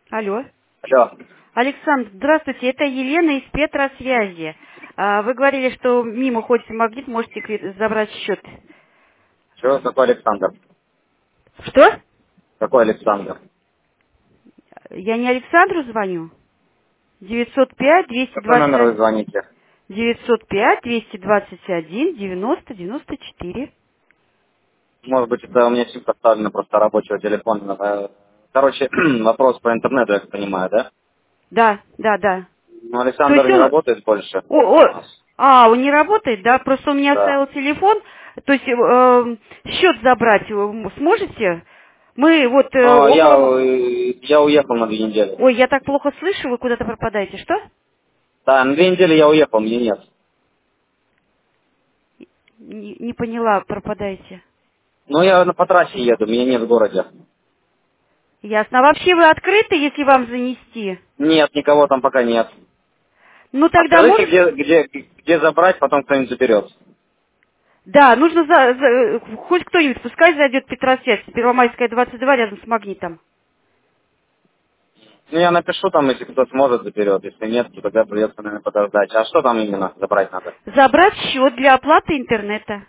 Алло. Алло. Александр, здравствуйте, это Елена из Петросвязи. Вы говорили, что мимо ходите магнит, можете забрать счет. Что, какой Александр? Что? Какой Александр? Я не Александру звоню? 905 Какой номер вы 221 звоните? 905 221 90 94. Может быть, это у меня сим поставлена просто рабочего телефона. Короче, вопрос по интернету, я так понимаю, да? Да, да, да. Ну, То Александр есть не он... работает больше О, у о, нас. он не работает, да? Просто он мне Да. оставил телефон. То есть счет забрать сможете? Мы вот Но около... я уехал на 2 недели. Ой, я так плохо слышу, вы куда-то пропадаете. Что? Да, на 2 недели я уехал, мне нет. Не поняла, пропадаете. Ну, я по трассе еду, меня нет в городе. Ясно. А вообще вы открыты, если вам занести? Нет, никого там пока нет. Ну А тогда скажите, может... где забрать, потом кто-нибудь заберет. Да, нужно хоть кто-нибудь, пускай зайдет Петросвязь, Первомайская, 22, рядом с Магнитом. Ну, я напишу там, если кто сможет, заберет. Если нет, то тогда придется, наверное, подождать. А что там именно забрать надо? Забрать счет для оплаты интернета.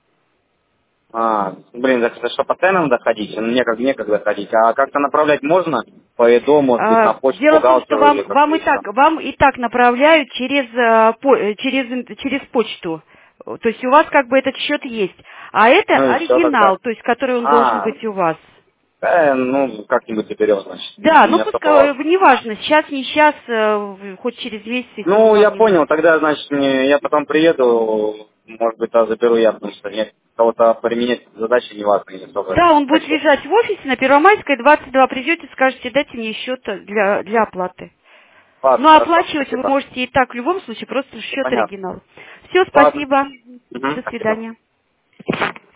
Блин, так это что, постоянно надо ходить? Ну, некогда ходить. А как-то направлять можно? По ЕДО, может быть, на почту, Дело в том, что бухгалтеру или как-то еще? вам и так направляют через почту. То есть у вас как бы этот счет есть. А это Ну и все оригинал, тогда. то есть который он должен А, быть у вас. ну, как-нибудь заберем, значит. Да, Не ну особо пускай, важно. неважно, сейчас, не сейчас, хоть через месяц, если Ну, вам я не понял, нужно. тогда, значит, я потом приеду, может быть, заберу я, потому что мне кого-то применять задачи не важно, не особо Да, он будет хочу. лежать в офисе на Первомайской, 22, придете, скажете, дайте мне счет для оплаты. Ладно, Ну, а хорошо, оплачивать вы спасибо. можете и так, в любом случае, просто Все счет понятно. оригинал. Все, Ладно. спасибо. Мгм, До спасибо. свидания.